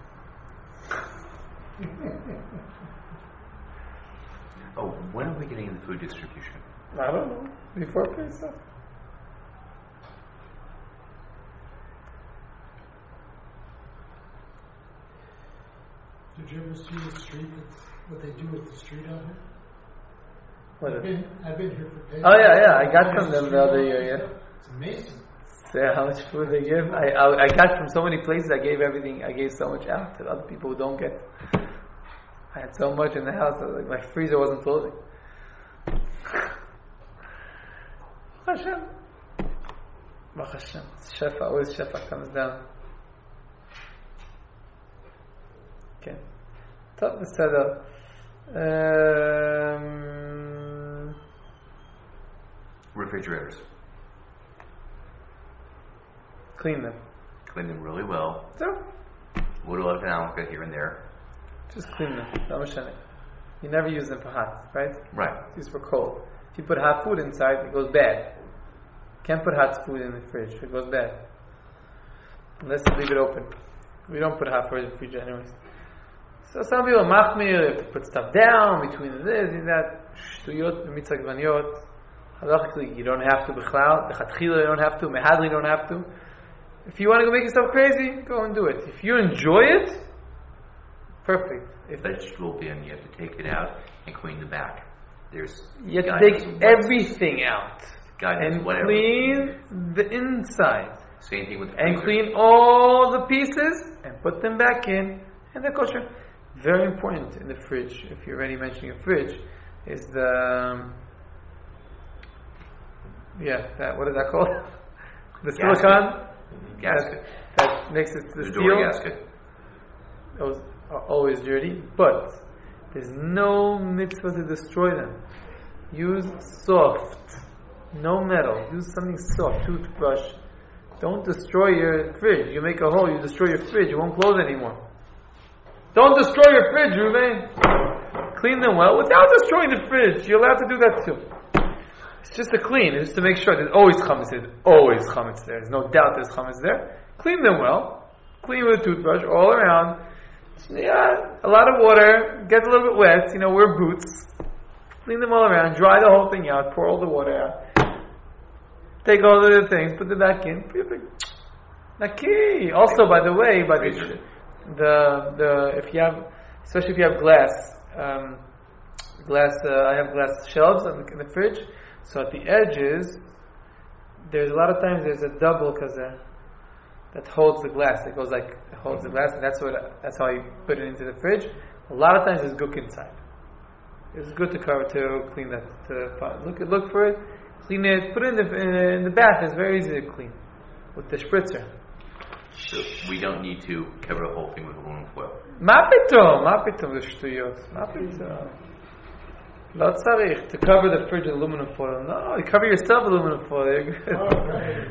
Oh, when are we getting the food distribution? I don't know. Before Pesach. Did you ever see the street? What they do with the street out here? I've been here for Pesach. Oh yeah. I got from them the other year. Yeah. It's amazing. So how much food they give? I got from so many places. I gave everything. I gave so much out to other people who don't get. I had so much in the house. My freezer wasn't closing. Hashem. Hashem. Shefa. Always Shefa comes down. Okay. Top the Refrigerators. Clean them. Clean them really well. So, A little of an alka here and there. just clean them. You never use them for hot, right? Right. It's used for cold. If you put hot food inside, it goes bad. Can't put hot food in the fridge. It goes bad. Unless you leave it open. We don't put hot food in the fridge anyways. So some people machmir, put stuff down between this and that. Shtuyot, mitzvah gvaniot. Halachically, you don't have to. B'chlal, b'chatchila, you don't have to. Mehadli, you don't have to. If you want to go make yourself crazy, go and do it. If you enjoy it, perfect. If Vegetable bin, you have to take it out and clean the back. You have to take everything out and whatever. clean the inside. Same thing with the And freezer. clean all the pieces and put them back in, and they're kosher. Very important in the fridge, if you're already mentioning a fridge, is the what is that called? The Gasket. silicone Gasket. that makes it the The steel. door gasket. Those are always dirty, but there's no mitzvah to destroy them. Use soft, no metal. Use something soft, toothbrush. Don't destroy your fridge. You make a hole, you destroy your fridge, it won't close anymore. Don't destroy your fridge, Ruvain. Clean them well without destroying the fridge. You're allowed to do that too. It's just to clean. It's just to make sure there's always chametz there. There's always chametz there. There's no doubt there's chametz there. Clean them well. Clean with a toothbrush all around. Yeah, a lot of water. Gets a little bit wet. Wear boots. Clean them all around. Dry the whole thing out. Pour all the water out. Take all the other things. Put them back in. Naki. Also, by the way, if you have, especially if you have glass, I have glass shelves in the fridge. So at the edges, there's a lot of times there's a double kazer. that holds the glass. It goes like it holds the glass, and that's how you put it into the fridge. A lot of times there's gook inside. It's good to clean that. Look for it, clean it, put it in the bath. It's very easy to clean with the spritzer. So we don't need to cover the whole thing with aluminum foil. מה פתאום זה שטויות. מה פתאום? לא צריך to cover the fridge with aluminum foil. No, you cover yourself with aluminum foil. You're good. Oh, right.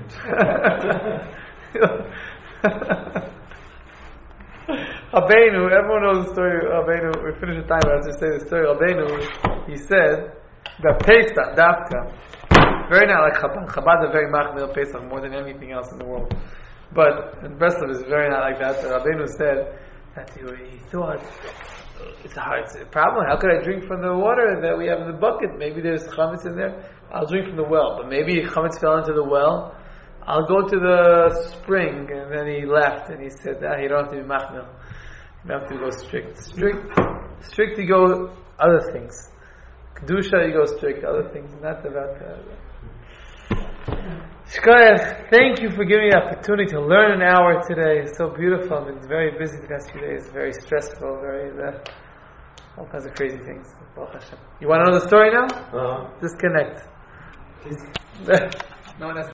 Rabbeinu, everyone knows the story of Rabbeinu. We finished the time, but I have to say the story of Rabbeinu. He said that Pesach, Dafka, very not like Chabad. Chabad is very machmir Pesach more than anything else in the world. But in Breslov is very not like that. So Rabbeinu said that he thought it's a problem. How could I drink from the water that we have in the bucket? Maybe there's chametz in there. I'll drink from the well. But maybe chametz fell into the well. I'll go to the spring. And then he left and he said, you don't have to be machmir. You don't have to go strict. Strict you go other things. Kedusha you go strict. Other things. Not about that. Shkoyach, thank you for giving me the opportunity to learn an hour today. It's so beautiful. I've been very busy the past few days, very stressful, all kinds of crazy things. You want to know the story now? Uh-huh. Disconnect. No one has